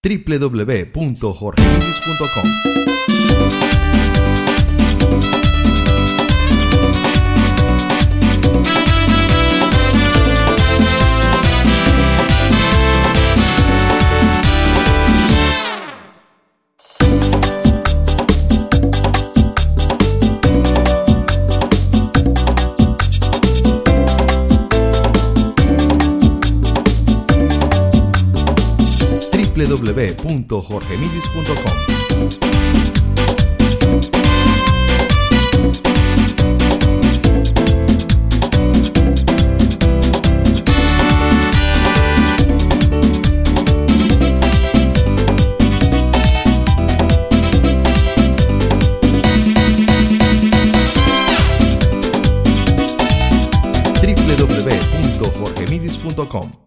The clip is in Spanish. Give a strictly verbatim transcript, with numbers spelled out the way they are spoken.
w w w punto jorge midis punto com. w w w punto jorge midis punto com. w w w punto jorge midis punto com.